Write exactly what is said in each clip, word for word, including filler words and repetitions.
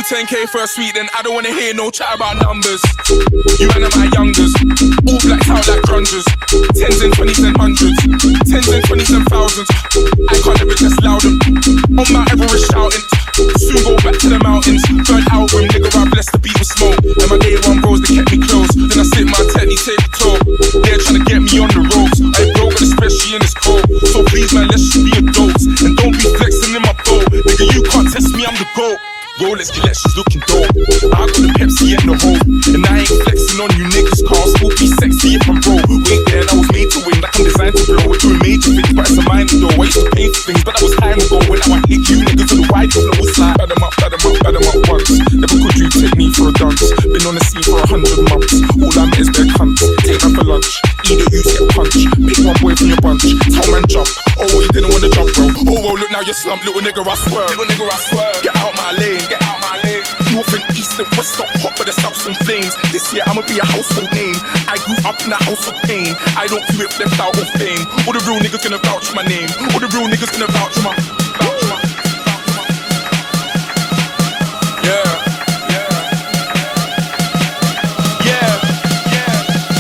ten K for a suite, then I don't wanna hear no chat about numbers. You man are my youngers, all blacked out like grungers. Tens and twenties and hundreds, tens and twenties and thousands. I can't ever just loud them. On Mount Everest shouting, soon go back to the mountains. Third album, nigga, I blessed the beat with smoke. And my day one bros, they kept me close. Then I sit my technique, take the toll. They're trying to get me on the ropes. I ain't broke, especially in this cold. So please, man, let's just be adults. And don't be flexing in my boat. Nigga, you can't test me, I'm the GOAT. Rolex collections looking dope. I got the Pepsi and the hole. And I ain't flexing on you niggas, cars will be sexy if I'm broke. Wait there, and I was made to win, like I'm designed to blow. We're doing major things, but it's a minor though. I used to pay for things, but that was time ago. When now I hit you niggas to the wide flow, it's like bad 'em up, bad 'em up, bad 'em up once. Never could you take me for a dance. Been on the scene for a hundred months. All I met is their cunts. Take that for lunch, either you get punch. Pick one boy from your bunch, tell man jump. Oh, you didn't wanna jump, bro. Oh, well, look now you're slumped, little nigga, I swear. Little nigga, I swear. Get out my lane, get out my lane. North and east and west, not hot, but the south and flames. This year I'ma be a household name. I grew up in a house of pain. I don't do it left out of fame. All the real niggas gonna vouch for my name. All the real niggas gonna vouch for my, vouch for my, vouch for my. Yeah, yeah, yeah, yeah.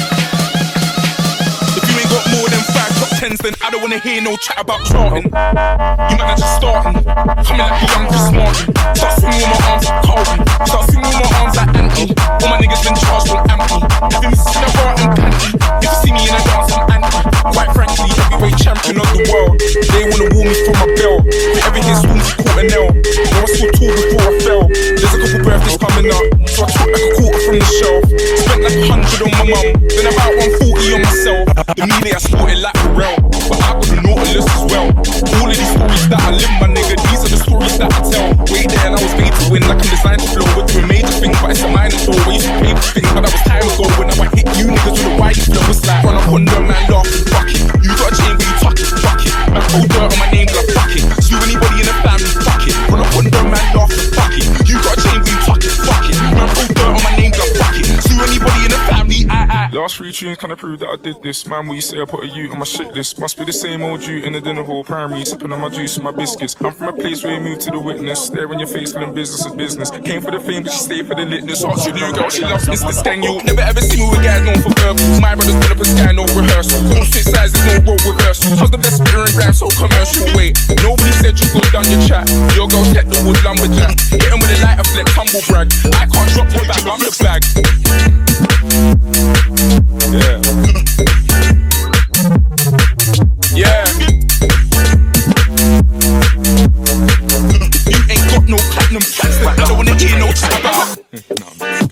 If you ain't got more than five top tens, then I don't wanna hear no chat about charting. You man are just starting, coming like a young Chris Martin. Start swinging with my arms like Carlton. Start swinging with my arms like Anthony. All my niggas been charged from Ampy. If you miss in a bar and panty, if you see me in a dance, I'm anti. Quite frankly, heavyweight champion of the world. They wanna woo me for my belt. If ever hit swings, you caught a nail. I was so tall before I fell. There's a couple birthdays coming up, so I took like a quarter from the shelf. Spent like a hundred on my mum, then about one forty on myself. The media I sported like Pharrell, but I got the Nautilus as well. All of these stories that I live, my nigga, these are the stories that I tell. Way there and I was made to win, like I'm designed to flow. We're doing major things, but it's a minor though. I used to pay for things, but that was time ago. When now I hit you niggas with a wide flow, it's like run up on them, man, laughing, fuck it. You got a chain, but you tuck it, fuck it. Man, throw dirt on my name, like fuck it. Sue anybody in the family, fuck it. Run up on them, man, laughing, fuck it. You got a chain, but you tuck it, fuck it. Man, throw dirt on my name, like fuck it. Sue anybody in the family, I, I. Last three tunes kinda prove that I did this. Man, what you say I put a U on my shit list. Must be the same old you in the dinner hall primary, sipping on my juice and my biscuits. I'm from a place where you move to the witness. Stare in your face, feeling business is business. Came for the fame, but she stayed for the litness. Ask your new girl, she loves Mister Skang. You'll never ever see me with guys known for verbals. My brothers put up a sky, no rehearsal. Don't switch sides, there's no role reversal. Cause the best spitter and grime, so commercial. Wait, nobody said you go down your chat. Your girl's hit the wood lumberjack. Hit him with a lighter flex, humble brag. I can't drop one back, I'm the bag. Yeah. Yeah. You ain't got no platinum plaques, but I don't wanna hear no chat about.